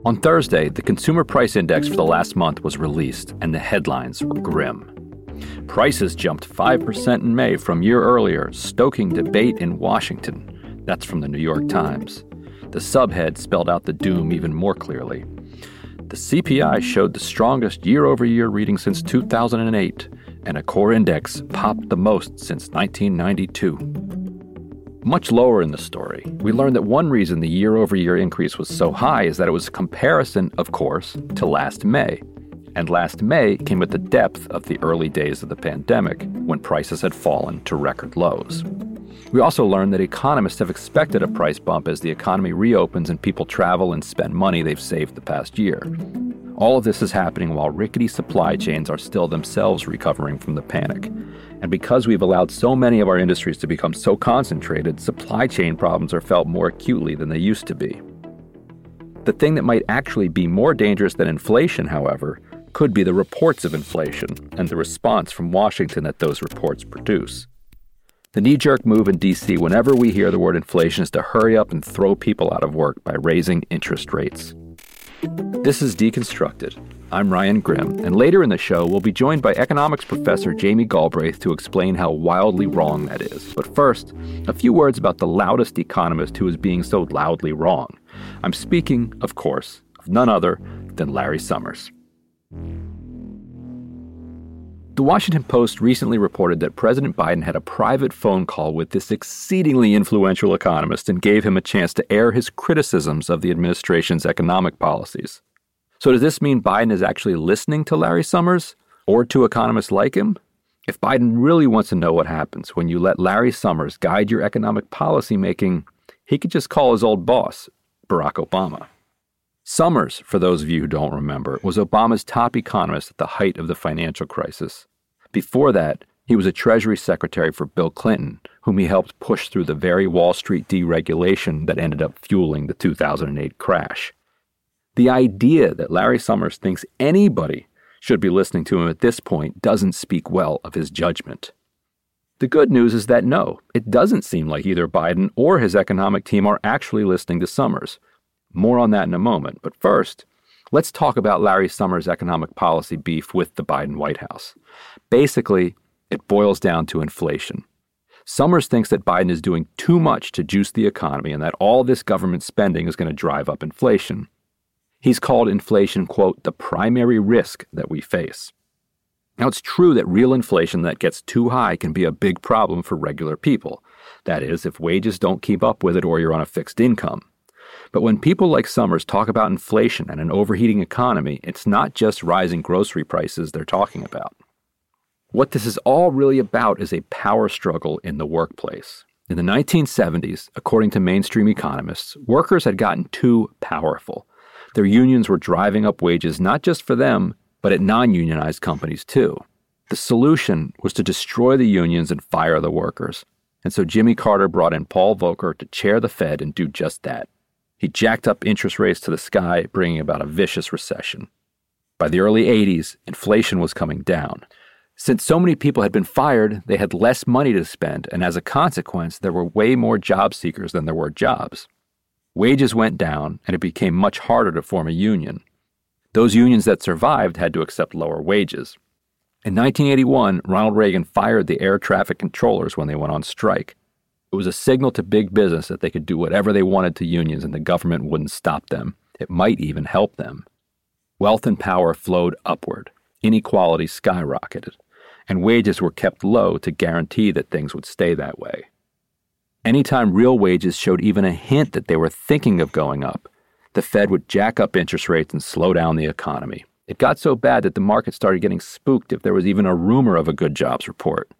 On Thursday, the Consumer Price Index for the last month was released, and the headlines were grim. Prices jumped 5% in May from year earlier, stoking debate in Washington. That's from the New York Times. The subhead spelled out the doom even more clearly. The CPI showed the strongest year-over-year reading since 2008, and a core index popped the most since 1992. Much lower in the story, we learned that one reason the year-over-year increase was so high is that it was a comparison, of course, to last May. And last May came at the depth of the early days of the pandemic, when prices had fallen to record lows. We also learned that economists have expected a price bump as the economy reopens and people travel and spend money they've saved the past year. All of this is happening while rickety supply chains are still themselves recovering from the panic. And because we've allowed so many of our industries to become so concentrated, supply chain problems are felt more acutely than they used to be. The thing that might actually be more dangerous than inflation, however, could be the reports of inflation and the response from Washington that those reports produce. The knee-jerk move in D.C. whenever we hear the word inflation is to hurry up and throw people out of work by raising interest rates. This is Deconstructed. I'm Ryan Grimm, and later in the show, we'll be joined by economics professor Jamie Galbraith to explain how wildly wrong that is. But first, a few words about the loudest economist who is being so loudly wrong. I'm speaking, of course, of none other than Larry Summers. The Washington Post recently reported that President Biden had a private phone call with this exceedingly influential economist and gave him a chance to air his criticisms of the administration's economic policies. So does this mean Biden is actually listening to Larry Summers or to economists like him? If Biden really wants to know what happens when you let Larry Summers guide your economic policy making, he could just call his old boss, Barack Obama. Summers, for those of you who don't remember, was Obama's top economist at the height of the financial crisis. Before that, he was a Treasury Secretary for Bill Clinton, whom he helped push through the very Wall Street deregulation that ended up fueling the 2008 crash. The idea that Larry Summers thinks anybody should be listening to him at this point doesn't speak well of his judgment. The good news is that no, it doesn't seem like either Biden or his economic team are actually listening to Summers. More on that in a moment, but first, let's talk about Larry Summers' economic policy beef with the Biden White House. Basically, it boils down to inflation. Summers thinks that Biden is doing too much to juice the economy and that all this government spending is going to drive up inflation. He's called inflation, quote, the primary risk that we face. Now, it's true that real inflation that gets too high can be a big problem for regular people. That is, if wages don't keep up with it or you're on a fixed income. But when people like Summers talk about inflation and an overheating economy, it's not just rising grocery prices they're talking about. What this is all really about is a power struggle in the workplace. In the 1970s, according to mainstream economists, workers had gotten too powerful. Their unions were driving up wages not just for them, but at non-unionized companies too. The solution was to destroy the unions and fire the workers. And so Jimmy Carter brought in Paul Volcker to chair the Fed and do just that. He jacked up interest rates to the sky, bringing about a vicious recession. By the early 80s, inflation was coming down. Since so many people had been fired, they had less money to spend, and as a consequence, there were way more job seekers than there were jobs. Wages went down, and it became much harder to form a union. Those unions that survived had to accept lower wages. In 1981, Ronald Reagan fired the air traffic controllers when they went on strike. It was a signal to big business that they could do whatever they wanted to unions and the government wouldn't stop them. It might even help them. Wealth and power flowed upward. Inequality skyrocketed. And wages were kept low to guarantee that things would stay that way. Anytime real wages showed even a hint that they were thinking of going up, the Fed would jack up interest rates and slow down the economy. It got so bad that the market started getting spooked if there was even a rumor of a good jobs report.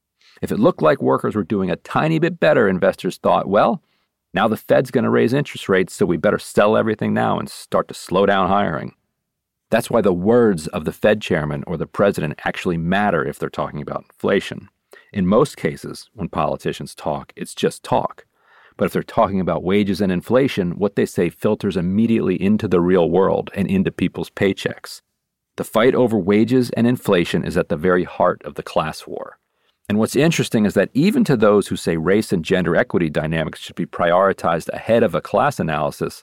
If it looked like workers were doing a tiny bit better, investors thought, well, now the Fed's going to raise interest rates, so we better sell everything now and start to slow down hiring. That's why the words of the Fed chairman or the president actually matter if they're talking about inflation. In most cases, when politicians talk, it's just talk. But if they're talking about wages and inflation, what they say filters immediately into the real world and into people's paychecks. The fight over wages and inflation is at the very heart of the class war. And what's interesting is that even to those who say race and gender equity dynamics should be prioritized ahead of a class analysis,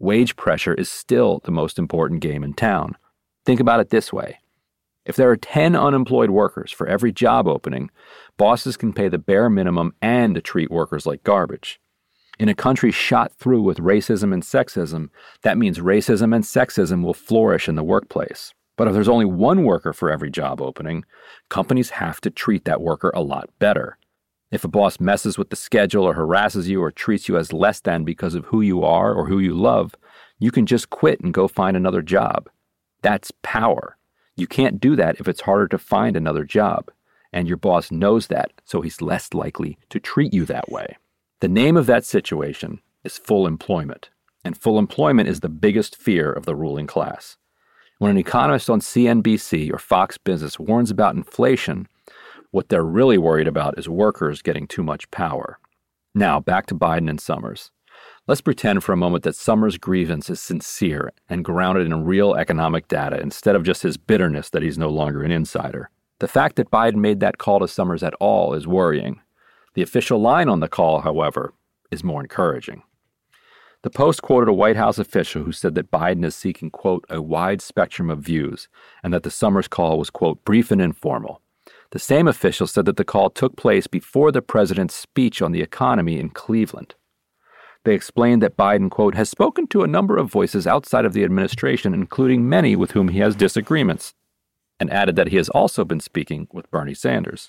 wage pressure is still the most important game in town. Think about it this way. If there are 10 unemployed workers for every job opening, bosses can pay the bare minimum and treat workers like garbage. In a country shot through with racism and sexism, that means racism and sexism will flourish in the workplace. But if there's only one worker for every job opening, companies have to treat that worker a lot better. If a boss messes with the schedule or harasses you or treats you as less than because of who you are or who you love, you can just quit and go find another job. That's power. You can't do that if it's harder to find another job. And your boss knows that, so he's less likely to treat you that way. The name of that situation is full employment. And full employment is the biggest fear of the ruling class. When an economist on CNBC or Fox Business warns about inflation, what they're really worried about is workers getting too much power. Now, back to Biden and Summers. Let's pretend for a moment that Summers' grievance is sincere and grounded in real economic data instead of just his bitterness that he's no longer an insider. The fact that Biden made that call to Summers at all is worrying. The official line on the call, however, is more encouraging. The Post quoted a White House official who said that Biden is seeking, quote, a wide spectrum of views, and that the Summers call was, quote, brief and informal. The same official said that the call took place before the president's speech on the economy in Cleveland. They explained that Biden, quote, has spoken to a number of voices outside of the administration, including many with whom he has disagreements, and added that he has also been speaking with Bernie Sanders.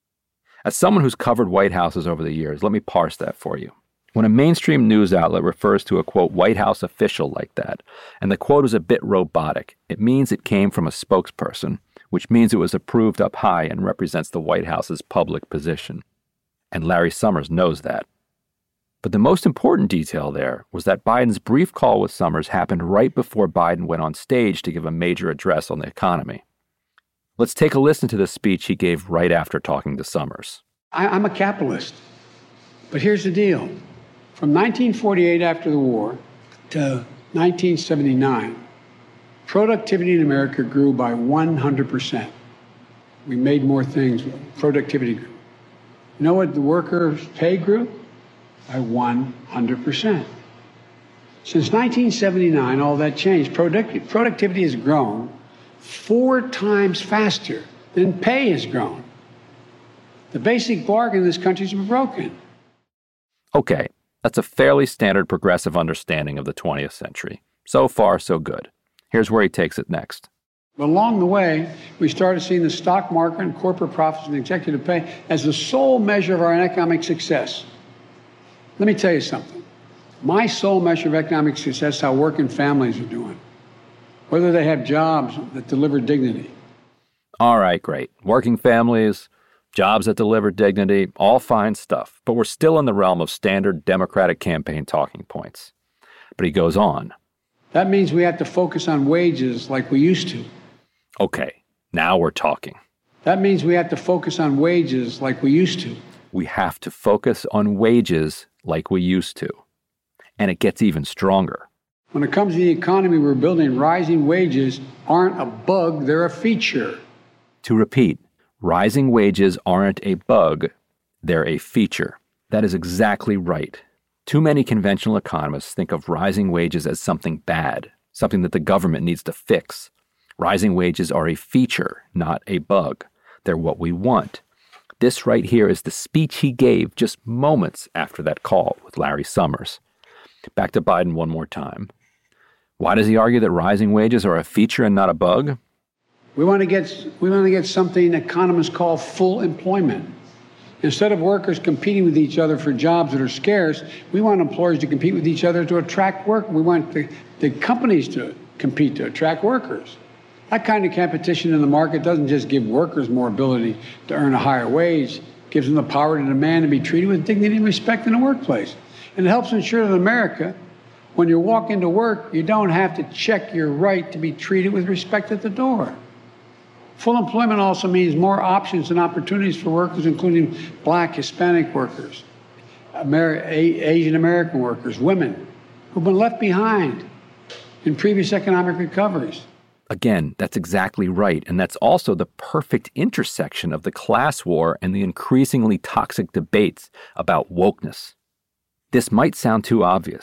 As someone who's covered White Houses over the years, let me parse that for you. When a mainstream news outlet refers to a, quote, White House official like that, and the quote is a bit robotic, it means it came from a spokesperson, which means it was approved up high and represents the White House's public position. And Larry Summers knows that. But the most important detail there was that Biden's brief call with Summers happened right before Biden went on stage to give a major address on the economy. Let's take a listen to the speech he gave right after talking to Summers. I'm a capitalist, but here's the deal. From 1948 after the war to 1979, productivity in America grew by 100%. We made more things, productivity grew. You know what the workers' pay grew? By 100%. Since 1979, all that changed. Productivity has grown 4 times faster than pay has grown. The basic bargain in this country has been broken. Okay, that's a fairly standard progressive understanding of the 20th century. So far, so good. Here's where he takes it next. But along the way, we started seeing the stock market and corporate profits and executive pay as the sole measure of our economic success. Let me tell you something. My sole measure of economic success is how working families are doing, whether they have jobs that deliver dignity. All right, great. Working families, jobs that deliver dignity, all fine stuff. But we're still in the realm of standard Democratic campaign talking points. But he goes on. That means we have to focus on wages like we used to. Okay, now we're talking. That means we have to focus on wages like we used to. We have to focus on wages like we used to. And it gets even stronger. When it comes to the economy we're building, rising wages aren't a bug, they're a feature. To repeat, rising wages aren't a bug, they're a feature. That is exactly right. Too many conventional economists think of rising wages as something bad, something that the government needs to fix. Rising wages are a feature, not a bug. They're what we want. This right here is the speech he gave just moments after that call with Larry Summers. Back to Biden one more time. Why does he argue that rising wages are a feature and not a bug? We want to get something economists call full employment. Instead of workers competing with each other for jobs that are scarce, we want employers to compete with each other to attract work. We want the companies to compete to attract workers. That kind of competition in the market doesn't just give workers more ability to earn a higher wage, it gives them the power to demand and be treated with dignity and respect in the workplace. And it helps ensure that in America, when you walk into work, you don't have to check your right to be treated with respect at the door. Full employment also means more options and opportunities for workers, including Black, Hispanic workers, Asian American workers, women who've been left behind in previous economic recoveries. Again, that's exactly right, and that's also the perfect intersection of the class war and the increasingly toxic debates about wokeness. This might sound too obvious,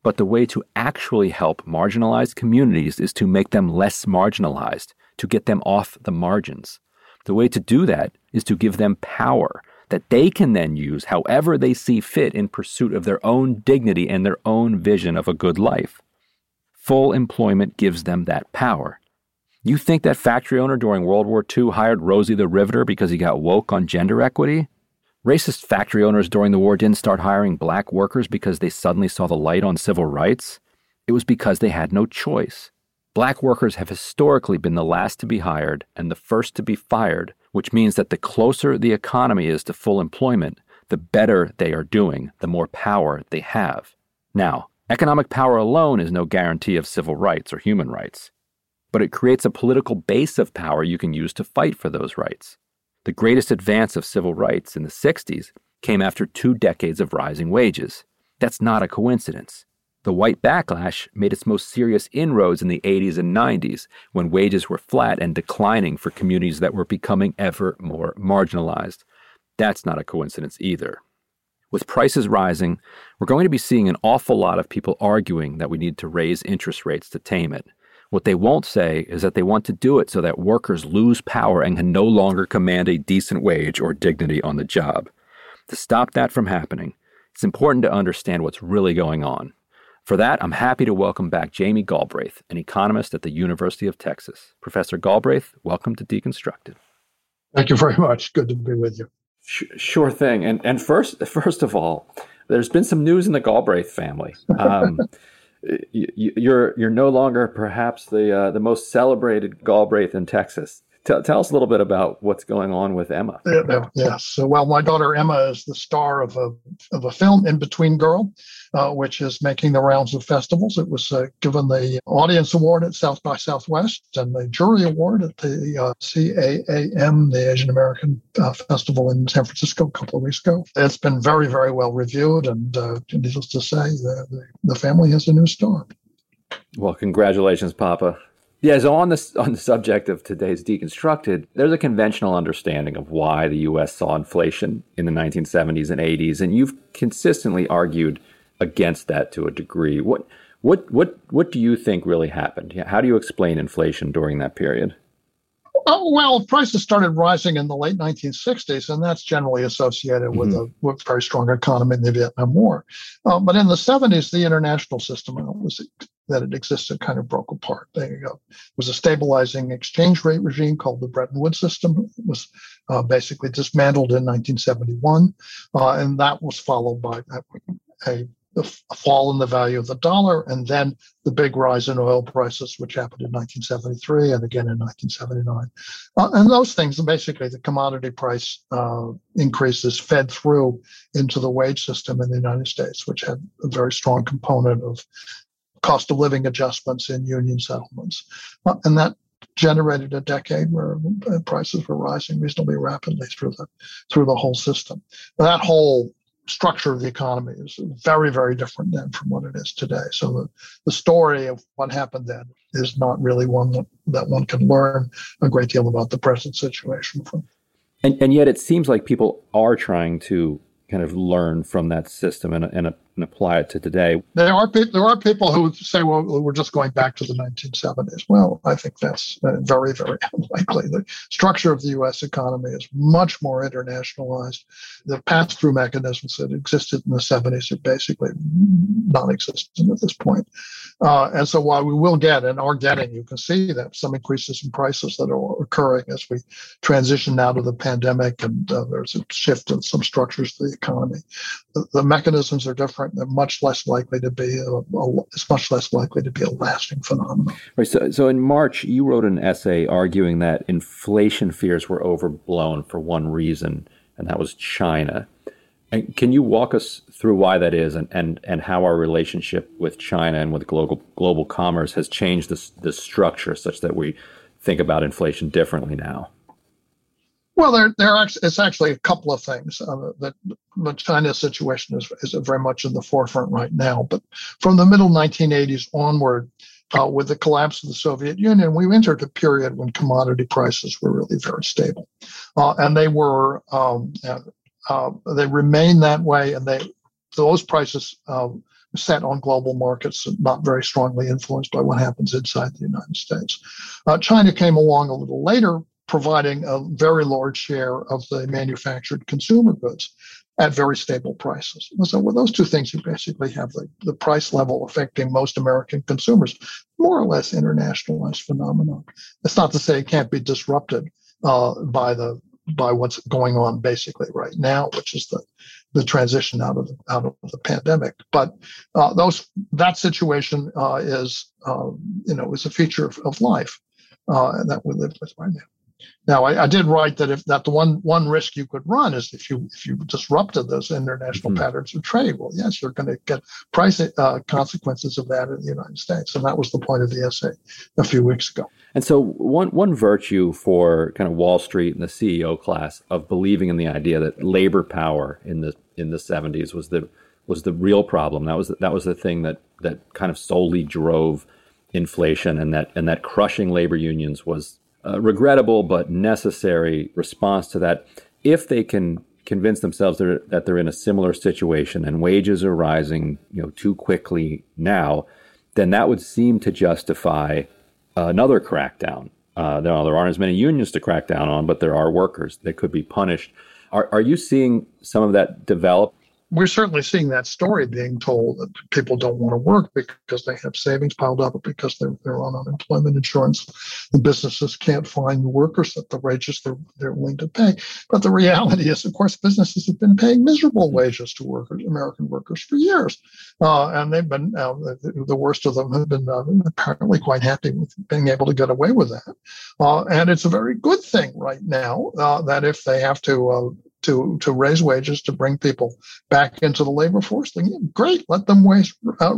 But the way to actually help marginalized communities is to make them less marginalized, to get them off the margins. The way to do that is to give them power that they can then use however they see fit in pursuit of their own dignity and their own vision of a good life. Full employment gives them that power. You think that factory owner during World War II hired Rosie the Riveter because he got woke on gender equity? Racist factory owners during the war didn't start hiring black workers because they suddenly saw the light on civil rights. It was because they had no choice. Black workers have historically been the last to be hired and the first to be fired, which means that the closer the economy is to full employment, the better they are doing, the more power they have. Now, economic power alone is no guarantee of civil rights or human rights, but it creates a political base of power you can use to fight for those rights. The greatest advance of civil rights in the 60s came after 2 decades of rising wages. That's not a coincidence. The white backlash made its most serious inroads in the 80s and 90s, when wages were flat and declining for communities that were becoming ever more marginalized. That's not a coincidence either. With prices rising, we're going to be seeing an awful lot of people arguing that we need to raise interest rates to tame it. What they won't say is that they want to do it so that workers lose power and can no longer command a decent wage or dignity on the job. To stop that from happening, it's important to understand what's really going on. For that, I'm happy to welcome back Jamie Galbraith, an economist at the University of Texas. Professor Galbraith, welcome to Deconstructed. Thank you very much. Good to be with you. Sure thing. And first of all, there's been some news in the Galbraith family. You're no longer perhaps the most celebrated Galbraith in Texas. Tell us a little bit about what's going on with Emma. Yes. So, well, my daughter Emma is the star of a film, In Between Girl, which is making the rounds of festivals. It was given the Audience Award at South by Southwest and the Jury Award at the CAAM, the Asian American Festival in San Francisco a couple of weeks ago. It's been very, very well reviewed, and needless to say, the family has a new star. Well, congratulations, Papa. Yeah, so on the subject of today's Deconstructed, there's a conventional understanding of why the U.S. saw inflation in the 1970s and 80s, and you've consistently argued against that to a degree. What do you think really happened? How do you explain inflation during that period? Well, prices started rising in the late 1960s, and that's generally associated with a very strong economy in the Vietnam War. But in the 70s, the international system that it existed kind of broke apart. There was a stabilizing exchange rate regime called the Bretton Woods system. It was basically dismantled in 1971, and that was followed by a fall in the value of the dollar, and then the big rise in oil prices, which happened in 1973 and again in 1979. And those things, basically the commodity price increases fed through into the wage system in the United States, which had a very strong component of cost of living adjustments in union settlements. And that generated a decade where prices were rising reasonably rapidly through the whole system. That whole structure of the economy is very, very different then from what it is today. So the story of what happened then is not really one that one can learn a great deal about the present situation from. And yet it seems like people are trying to kind of learn from that system and apply it to today. There are people who say, well, we're just going back to the 1970s. Well, I think that's very, very unlikely. The structure of the U.S. economy is much more internationalized. The pass-through mechanisms that existed in the 70s are basically non-existent at this point. And so while we will get and are getting, you can see that some increases in prices that are occurring as we transition now to the pandemic, and there's a shift in some structures of the economy. The mechanisms are different. They're much less likely to be it's much less likely to be a lasting phenomenon. Right. So in March, you wrote an essay arguing that inflation fears were overblown for one reason, and that was China. And can you walk us through why that is, and how our relationship with China and with global commerce has changed the structure such that we think about inflation differently now? Well, it's actually a couple of things. That China's situation is very much in the forefront right now. But from the middle 1980s onward, with the collapse of the Soviet Union, we entered a period when commodity prices were really very stable, and they were they remained that way, and those prices set on global markets, not very strongly influenced by what happens inside the United States. China came along a little later, providing a very large share of the manufactured consumer goods at very stable prices. So with those two things, you basically have the price level affecting most American consumers, more or less internationalized phenomenon. It's not to say it can't be disrupted by what's going on basically right now, which is the transition out of the pandemic. But that situation is a feature of life that we live with right now. Now, I did write that the one risk you could run is if you disrupted those international patterns of trade. Well, yes, you're going to get price consequences of that in the United States, and that was the point of the essay a few weeks ago. And so, one virtue for kind of Wall Street and the CEO class of believing in the idea that labor power in the 70s was the real problem. That was the thing that kind of solely drove inflation, and that crushing labor unions was regrettable but necessary response to that. If they can convince themselves that they're in a similar situation and wages are rising, too quickly now, then that would seem to justify another crackdown. There aren't as many unions to crack down on, but there are workers that could be punished. Are you seeing some of that develop? We're certainly seeing that story being told, that people don't want to work because they have savings piled up or because they're on unemployment insurance. The businesses can't find the workers at the wages they're willing to pay. But the reality is, of course, businesses have been paying miserable wages to American workers for years. And they've been, the worst of them have been apparently quite happy with being able to get away with that. And it's a very good thing right now that if they have to raise wages to bring people back into the labor force, then great, let them raise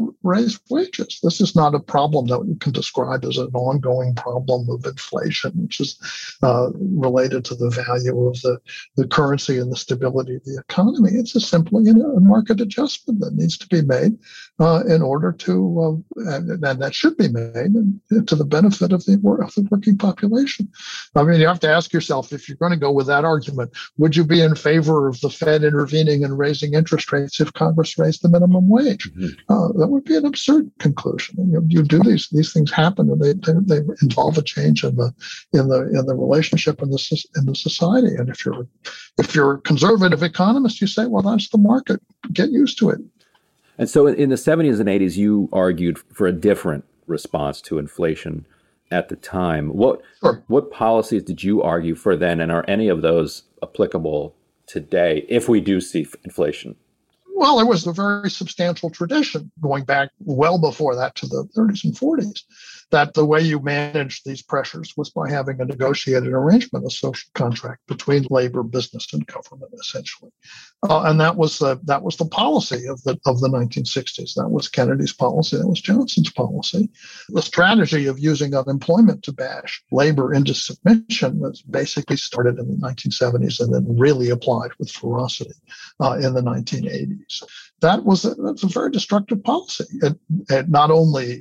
wages. This is not a problem that you can describe as an ongoing problem of inflation, which is related to the value of the currency and the stability of the economy. It's simply a market adjustment that needs to be made in order to, and that should be made to the benefit of the working population. I mean, you have to ask yourself, if you're going to go with that argument, would you be in favor of the Fed intervening and raising interest rates if Congress raised the minimum wage? That would be an absurd conclusion. You do these things happen, and they involve a change in the relationship in the society. And if you're a conservative economist, you say, well, that's the market. Get used to it. And so in the 70s and 80s, you argued for a different response to inflation at the time. What policies did you argue for then, and are any of those applicable today if we do see inflation? Well, there was a very substantial tradition going back well before that to the 30s and 40s, that the way you managed these pressures was by having a negotiated arrangement, a social contract between labor, business, and government, essentially. And that was the policy of the 1960s. That was Kennedy's policy. That was Johnson's policy. The strategy of using unemployment to bash labor into submission was basically started in the 1970s and then really applied with ferocity in the 1980s. That's a very destructive policy. It not only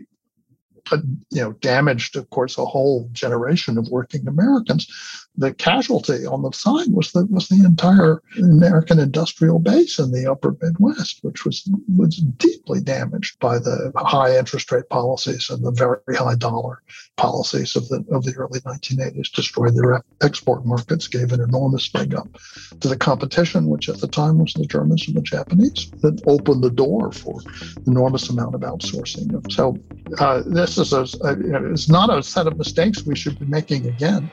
damaged, of course, a whole generation of working Americans. The casualty on the side was the entire American industrial base in the upper Midwest, which was deeply damaged by the high interest rate policies and the very high dollar policies of the early 1980s. Destroyed their export markets, gave an enormous leg up to the competition, which at the time was the Germans and the Japanese, that opened the door for enormous amount of outsourcing. So this is it's not a set of mistakes we should be making again.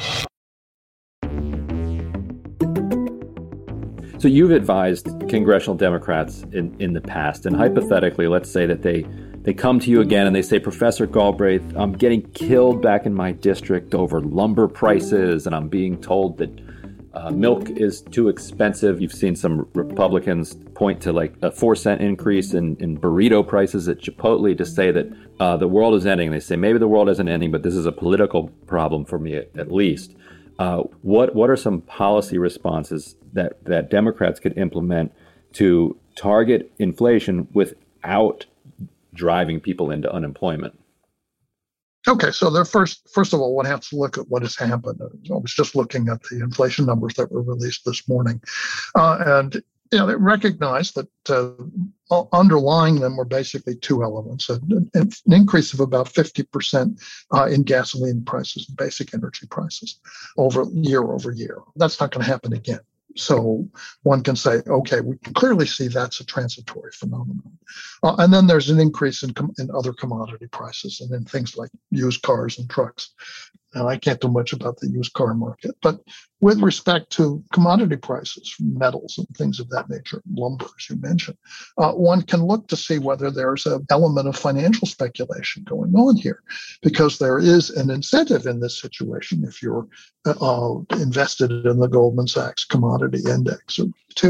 So you've advised congressional Democrats in the past, and hypothetically, let's say that they come to you again and they say, Professor Galbraith, I'm getting killed back in my district over lumber prices, and I'm being told that milk is too expensive. You've seen some Republicans point to like a 4-cent increase in burrito prices at Chipotle to say that the world is ending. They say maybe the world isn't ending, but this is a political problem for me at least. What are some policy responses that Democrats could implement to target inflation without driving people into unemployment? Okay, so first of all, one has to look at what has happened. I was just looking at the inflation numbers that were released this morning, and they recognize that underlying them were basically two elements: an increase of about 50% in gasoline prices and basic energy prices over year. That's not going to happen again. So one can say, okay, we can clearly see that's a transitory phenomenon. And then there's an increase in other commodity prices and in things like used cars and trucks. And I can't do much about the used car market. But with respect to commodity prices, metals and things of that nature, lumber, as you mentioned, one can look to see whether there's an element of financial speculation going on here, because there is an incentive in this situation, if you're invested in the Goldman Sachs commodity index,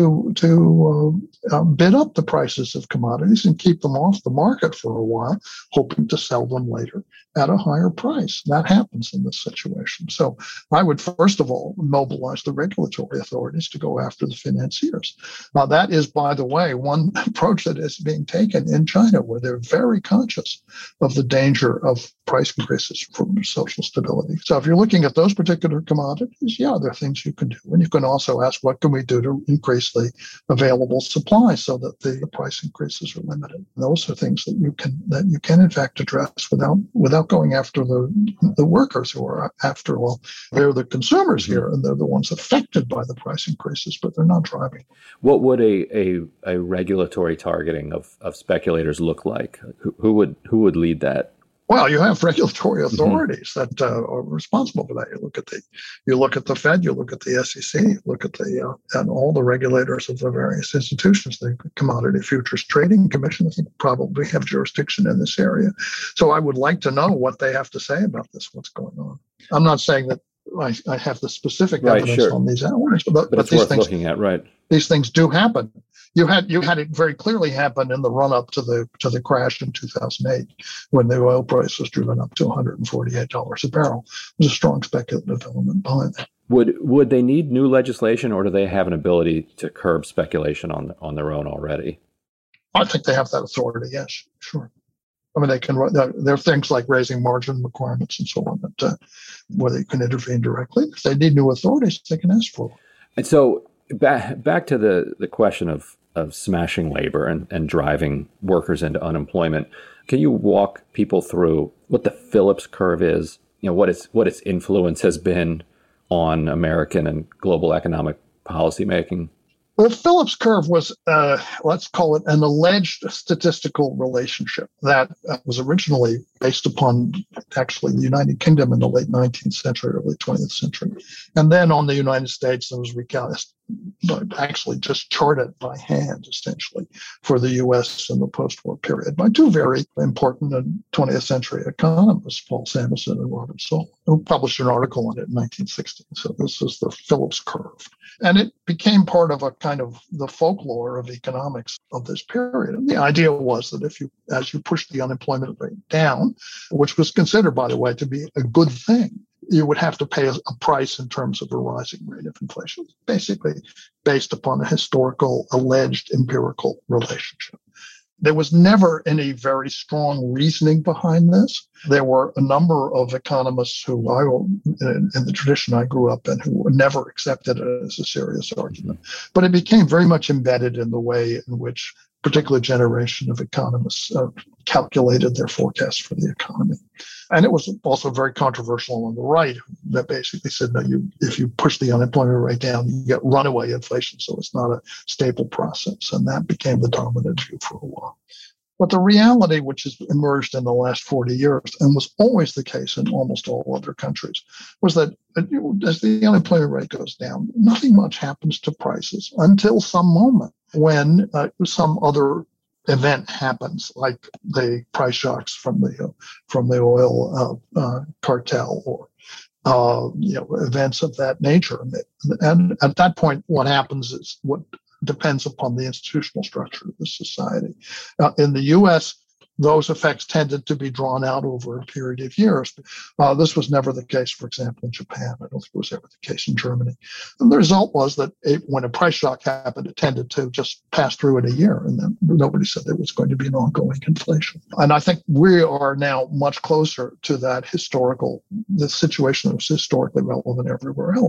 to bid up the prices of commodities and keep them off the market for a while, hoping to sell them later at a higher price. That happens in this situation. So I would, first of all, mobilize the regulatory authorities to go after the financiers. Now, that is, by the way, one approach that is being taken in China, where they're very conscious of the danger of price increases from social stability. So if you're looking at those particular commodities, yeah, there are things you can do. And you can also ask, what can we do to increase the available supply so that the price increases are limited? And those are things that you can in fact address without going after the workers, who are, after all, they're the consumers here, and they're the ones affected by the price increases, but they're not driving. What would a regulatory targeting of speculators look like? Who would lead that? Well, you have regulatory authorities that are responsible for that. You look at the Fed, you look at the SEC, you look at and all the regulators of the various institutions. The Commodity Futures Trading Commission, I think, probably have jurisdiction in this area. So I would like to know what they have to say about this, what's going on. I'm not saying that I have the specific evidence on these hours, but it's these worth things, looking at, right? These things do happen. You had it very clearly happen in the run-up to the crash in 2008, when the oil price was driven up to $148 a barrel. There's a strong speculative element behind that. Would they need new legislation, or do they have an ability to curb speculation on their own already? I think they have that authority. Yes, sure. I mean, they can. There are things like raising margin requirements and so on that where they can intervene directly. If they need new authorities, they can ask for them. And so back to the question of smashing labor and driving workers into unemployment. Can you walk people through what the Phillips curve is? What its influence has been on American and global economic policymaking? The Phillips curve was, let's call it, an alleged statistical relationship that was originally based upon actually the United Kingdom in the late 19th century, early 20th century. And then on the United States, it was recast, but actually just charted by hand, essentially, for the U.S. in the post-war period by two very important 20th century economists, Paul Samuelson and Robert Solow, who published an article on it in 1960. So this is the Phillips curve. And it became part of a kind of the folklore of economics of this period. And the idea was that as you push the unemployment rate down, which was considered, by the way, to be a good thing, you would have to pay a price in terms of a rising rate of inflation, basically based upon a historical, alleged empirical relationship. There was never any very strong reasoning behind this. There were a number of economists who, in the tradition I grew up in, who never accepted it as a serious argument. But it became very much embedded in the way in which a particular generation of economists calculated their forecasts for the economy. And it was also very controversial on the right, that basically said, no, if you push the unemployment rate down, you get runaway inflation, so it's not a stable process. And that became the dominant view for a while. But the reality, which has emerged in the last 40 years, and was always the case in almost all other countries, was that as the unemployment rate goes down, nothing much happens to prices until some moment when some other event happens, like the price shocks from the oil cartel, or events of that nature. And at that point, what happens is what depends upon the institutional structure of the society. In the U.S., those effects tended to be drawn out over a period of years. This was never the case, for example, in Japan. I don't think it was ever the case in Germany. And the result was that when a price shock happened, it tended to just pass through in a year, and then nobody said there was going to be an ongoing inflation. And I think we are now much closer to the situation that was historically relevant everywhere else.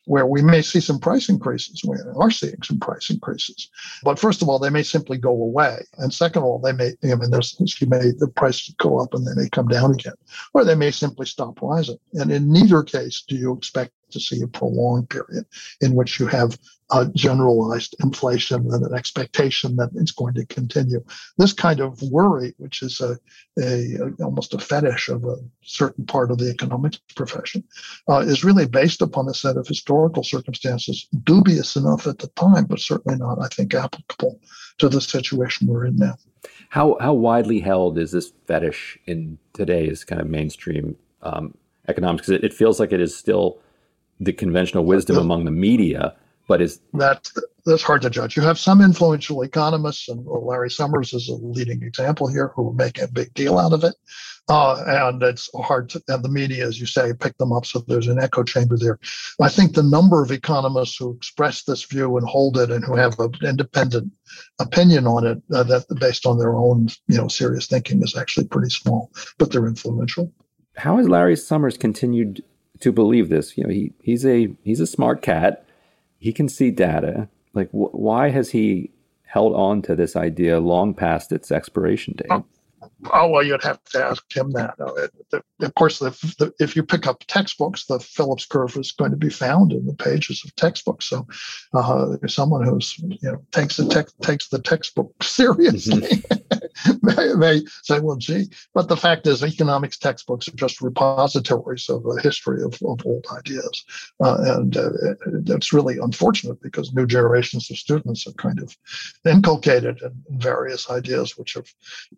where we may see some price increases. We are seeing some price increases. But first of all, they may simply go away. And second of all, the prices go up and they may come down again. Or they may simply stop rising. And in neither case do you expect to see a prolonged period in which you have generalized inflation and an expectation that it's going to continue. This kind of worry, which is almost a fetish of a certain part of the economics profession, is really based upon a set of historical circumstances, dubious enough at the time, but certainly not, I think, applicable to the situation we're in now. How widely held is this fetish in today's kind of mainstream economics? Because it feels like it is still the conventional wisdom among the media, but that's hard to judge. You have some influential economists, and Larry Summers is a leading example here, who make a big deal out of it. And it's hard to, and the media, as you say, pick them up. So there's an echo chamber there. I think the number of economists who express this view and hold it and who have an independent opinion on it, that based on their own, serious thinking, is actually pretty small, but they're influential. How has Larry Summers continued to believe this? He's a smart cat. He can see data. Like, why has he held on to this idea long past its expiration date? Well, you'd have to ask him that. Of course, if you pick up textbooks, the Phillips curve is going to be found in the pages of textbooks. So, someone who's takes the textbook seriously may say, "Well, gee." But the fact is, economics textbooks are just repositories of a history of old ideas, and it's really unfortunate because new generations of students have kind of inculcated in various ideas, which have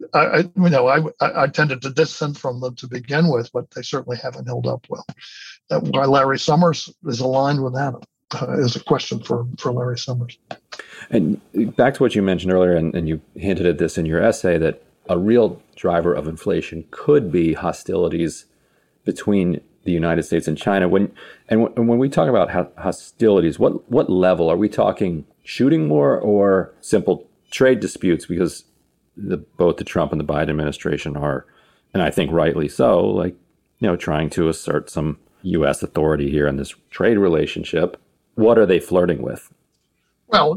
I tended to dissent from them to begin with, but they certainly haven't held up well. Why Larry Summers is aligned with that is a question for Larry Summers. And back to what you mentioned earlier, and you hinted at this in your essay, that a real driver of inflation could be hostilities between the United States and China. When we talk about hostilities, what level are we talking? Shooting war or simple trade disputes? Because both the Trump and the Biden administration are, and I think rightly so, trying to assert some U.S. authority here in this trade relationship. What are they flirting with? Well,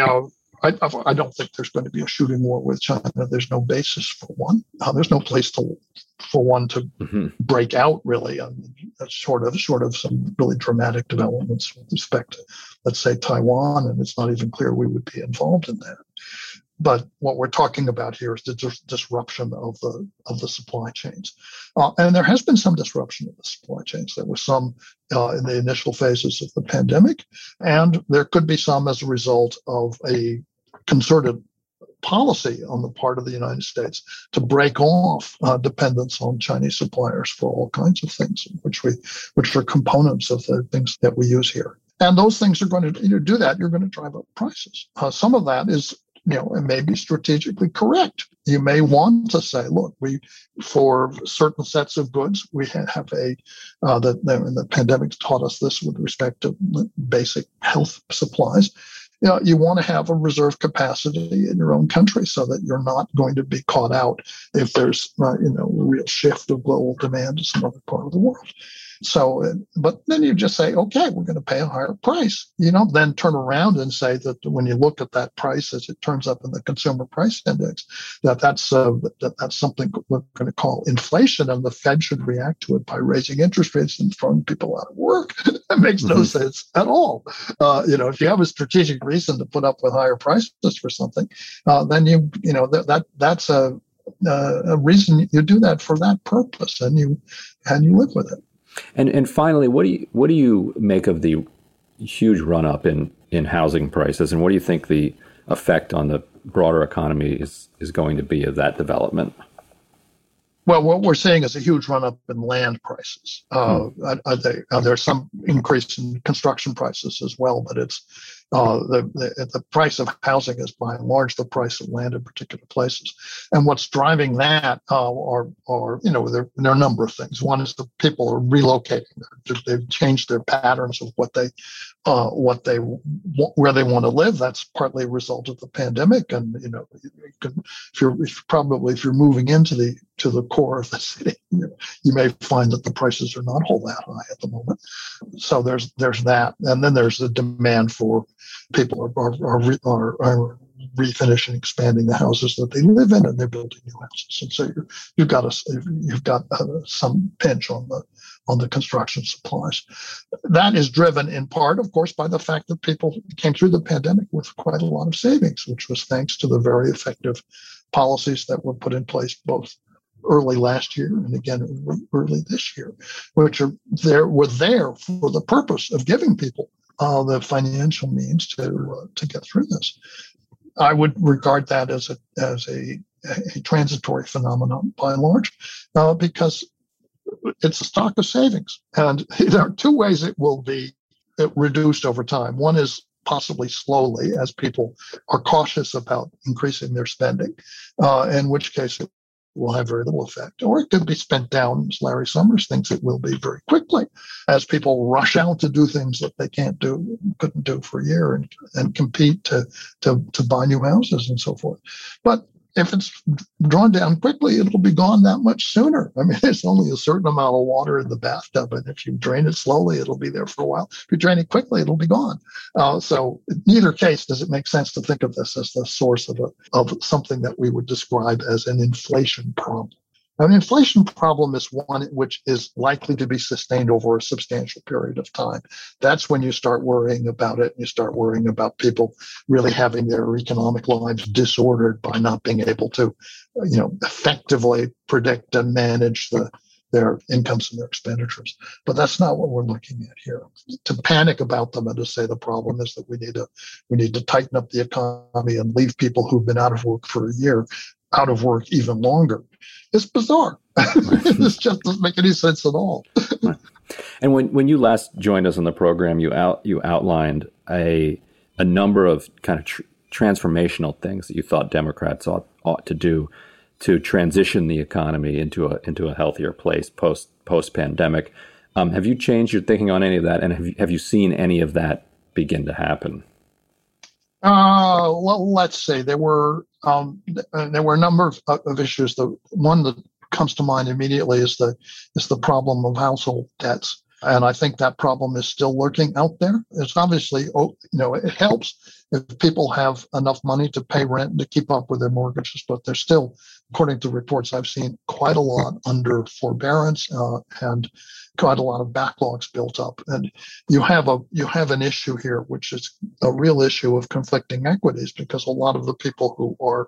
I don't think there's going to be a shooting war with China. There's no basis for one. There's no place for one to break out, really. That's short of some really dramatic developments with respect to, let's say, Taiwan, and it's not even clear we would be involved in that. But what we're talking about here is the disruption of the supply chains. And there has been some disruption of the supply chains. There was some in the initial phases of the pandemic, and there could be some as a result of a concerted policy on the part of the United States to break off dependence on Chinese suppliers for all kinds of things, which are components of the things that we use here. And those things are going to do that. You're going to drive up prices. Some of that is, it may be strategically correct. You may want to say, look, for certain sets of goods, we have the pandemic taught us this with respect to basic health supplies. You want to have a reserve capacity in your own country so that you're not going to be caught out if there's, a real shift of global demand to some other part of the world. So, but then you just say, okay, we're going to pay a higher price. Then turn around and say that when you look at that price as it turns up in the consumer price index, that's something we're going to call inflation, and the Fed should react to it by raising interest rates and throwing people out of work. That makes no sense at all. If you have a strategic reason to put up with higher prices for something, then that's a reason you do that for that purpose, and you live with it. And finally, what do you make of the huge run up in housing prices, and what do you think the effect on the broader economy is going to be of that development? Well, what we're seeing is a huge run up in land prices. There's some increase in construction prices as well, but it's the price of housing is by and large the price of land in particular places. And what's driving that are there are a number of things. One is the people are relocating. They've changed their patterns of where they want to live. That's partly a result of the pandemic. And if you're moving into the to the core of the city, you may find that the prices are not all that high at the moment. So there's that, and then there's the demand for people are refinishing, expanding the houses that they live in, and they're building new houses. And so you've got some pinch on the construction supplies. That is driven in part, of course, by the fact that people came through the pandemic with quite a lot of savings, which was thanks to the very effective policies that were put in place both early last year and again early this year, which were there for the purpose of giving people the financial means to get through this. I would regard that as a transitory phenomenon by and large, because it's a stock of savings. And there are two ways it will be reduced over time. One is possibly slowly, as people are cautious about increasing their spending, in which case it will have very little effect. Or it could be spent down, as Larry Summers thinks it will be, very quickly, as people rush out to do things that they couldn't do for a year and compete to buy new houses and so forth. But if it's drawn down quickly, it'll be gone that much sooner. I mean, there's only a certain amount of water in the bathtub, and if you drain it slowly, it'll be there for a while. If you drain it quickly, it'll be gone. So in neither case does it make sense to think of this as the source of something that we would describe as an inflation problem. An inflation problem is one which is likely to be sustained over a substantial period of time. That's when you start worrying about it. You start worrying about people really having their economic lives disordered by not being able to, effectively predict and manage their incomes and their expenditures. But that's not what we're looking at here. To panic about them and to say the problem is that we need to tighten up the economy and leave people who've been out of work for a year out of work even longer. It's bizarre. This just doesn't make any sense at all. Right. And when you last joined us on the program, you outlined a number of kind of transformational things that you thought Democrats ought to do to transition the economy into a healthier place post pandemic. Have you changed your thinking on any of that, and have you seen any of that begin to happen? Well, let's say there were a number of issues. The one that comes to mind immediately is the problem of household debts, and I think that problem is still lurking out there. It's obviously, it helps if people have enough money to pay rent and to keep up with their mortgages, but there's still, according to reports I've seen, quite a lot under forbearance and quite a lot of backlogs built up. And you have an issue here, which is a real issue of conflicting equities, because a lot of the people who are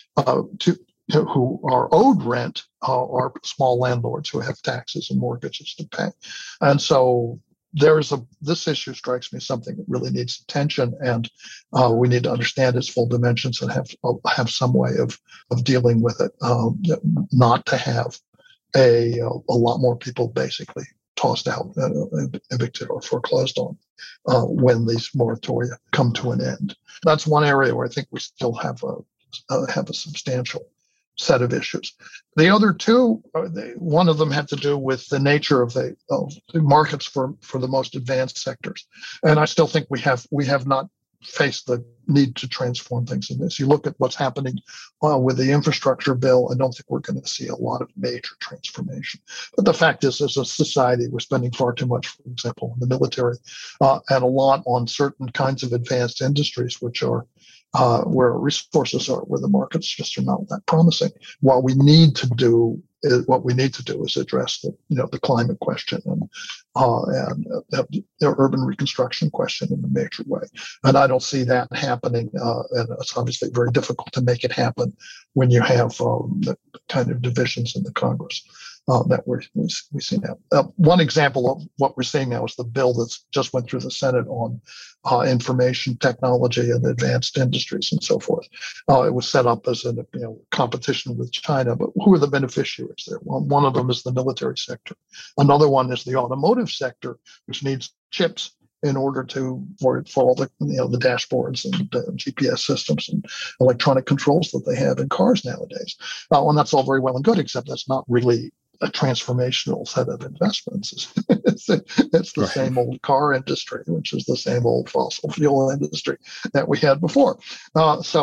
owed rent are small landlords who have taxes and mortgages to pay. And so this issue strikes me as something that really needs attention, and we need to understand its full dimensions and have some way of dealing with it, not to have a lot more people basically tossed out, evicted or foreclosed on when these moratoria come to an end. That's one area where I think we still have a substantial set of issues. The other two, one of them had to do with the nature of the markets for the most advanced sectors, and I still think we have not faced the need to transform things in this. You look at what's happening with the infrastructure bill, I don't think we're going to see a lot of major transformation. But the fact is, as a society, we're spending far too much, for example, on the military, and a lot on certain kinds of advanced industries, which are where resources are, where the markets just are not that promising. What we need to do is address the climate question and the urban reconstruction question in a major way. And I don't see that happening. And it's obviously very difficult to make it happen when you have the kind of divisions in the Congress that we see now. One example of what we're seeing now is the bill that's just went through the Senate on information technology and advanced industries and so forth. It was set up as a competition with China, but who are the beneficiaries there? Well, one of them is the military sector. Another one is the automotive sector, which needs chips in order for all the the dashboards and GPS systems and electronic controls that they have in cars nowadays. And that's all very well and good, except that's not really a transformational set of investments. It's the same old car industry, which is the same old fossil fuel industry that we had before. So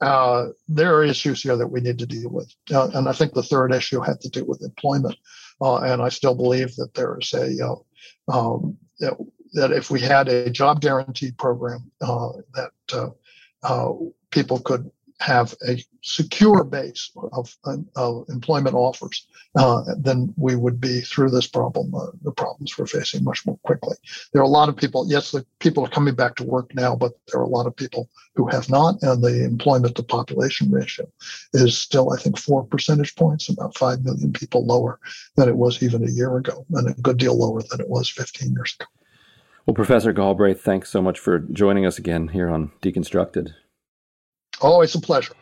there are issues here that we need to deal with. And I think the third issue had to do with employment. And I still believe that there is that if we had a job guarantee program that people could have a secure base of employment offers, then we would be through this problem, the problems we're facing, much more quickly. There are a lot of people, yes, the people are coming back to work now, but there are a lot of people who have not, and the employment to population ratio is still, I think, 4 percentage points, about 5 million people lower than it was even a year ago, and a good deal lower than it was 15 years ago. Well, Professor Galbraith, thanks so much for joining us again here on Deconstructed. Always a pleasure.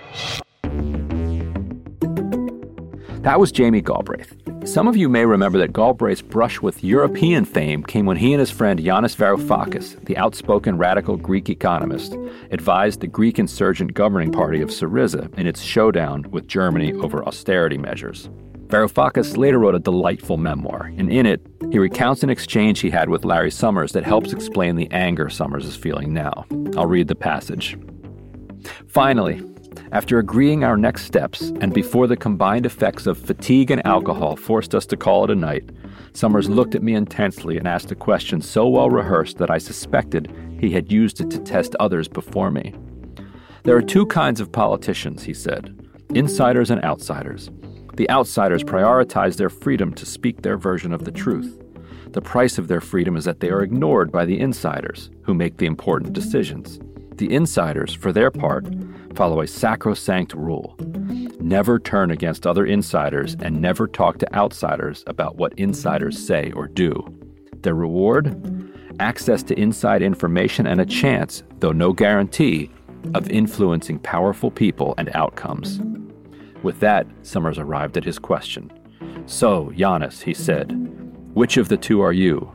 That was Jamie Galbraith. Some of you may remember that Galbraith's brush with European fame came when he and his friend Yanis Varoufakis, the outspoken radical Greek economist, advised the Greek insurgent governing party of Syriza in its showdown with Germany over austerity measures. Varoufakis later wrote a delightful memoir, and in it, he recounts an exchange he had with Larry Summers that helps explain the anger Summers is feeling now. I'll read the passage. Finally, after agreeing our next steps, and before the combined effects of fatigue and alcohol forced us to call it a night, Summers looked at me intensely and asked a question so well rehearsed that I suspected he had used it to test others before me. There are two kinds of politicians, he said, insiders and outsiders. The outsiders prioritize their freedom to speak their version of the truth. The price of their freedom is that they are ignored by the insiders, who make the important decisions. The insiders, for their part, follow a sacrosanct rule. Never turn against other insiders and never talk to outsiders about what insiders say or do. Their reward? Access to inside information and a chance, though no guarantee, of influencing powerful people and outcomes. With that, Summers arrived at his question. So, Yanis, he said, which of the two are you?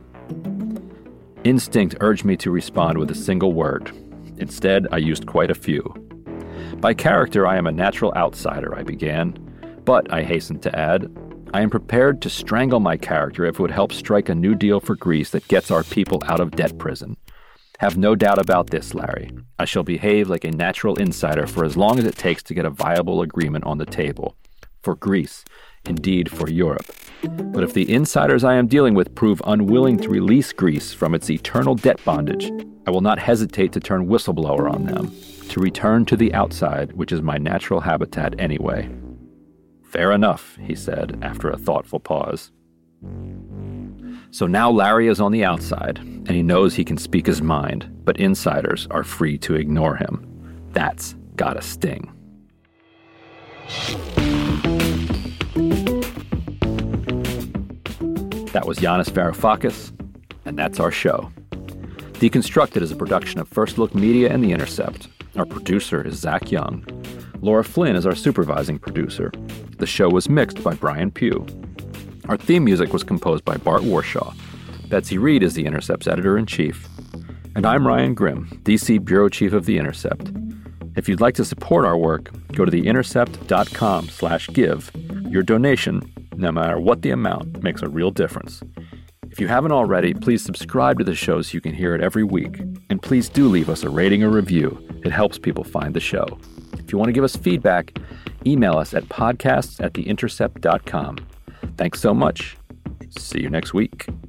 Instinct urged me to respond with a single word. Instead, I used quite a few. By character, I am a natural outsider, I began. But, I hastened to add, I am prepared to strangle my character if it would help strike a new deal for Greece that gets our people out of debt prison. Have no doubt about this, Larry. I shall behave like a natural insider for as long as it takes to get a viable agreement on the table. For Greece, indeed for Europe. But if the insiders I am dealing with prove unwilling to release Greece from its eternal debt bondage, I will not hesitate to turn whistleblower on them, to return to the outside, which is my natural habitat anyway. Fair enough, he said, after a thoughtful pause. So now Larry is on the outside, and he knows he can speak his mind, but insiders are free to ignore him. That's gotta sting. That was Yanis Varoufakis, and that's our show. Deconstructed is a production of First Look Media and The Intercept. Our producer is Zach Young. Laura Flynn is our supervising producer. The show was mixed by Brian Pugh. Our theme music was composed by Bart Warshaw. Betsy Reed is The Intercept's editor-in-chief. And I'm Ryan Grimm, DC Bureau Chief of The Intercept. If you'd like to support our work, go to theintercept.com/give. Your donation, no matter what the amount, makes a real difference. If you haven't already, please subscribe to the show so you can hear it every week. And please do leave us a rating or review. It helps people find the show. If you want to give us feedback, email us at podcasts@theintercept.com. Thanks so much. See you next week.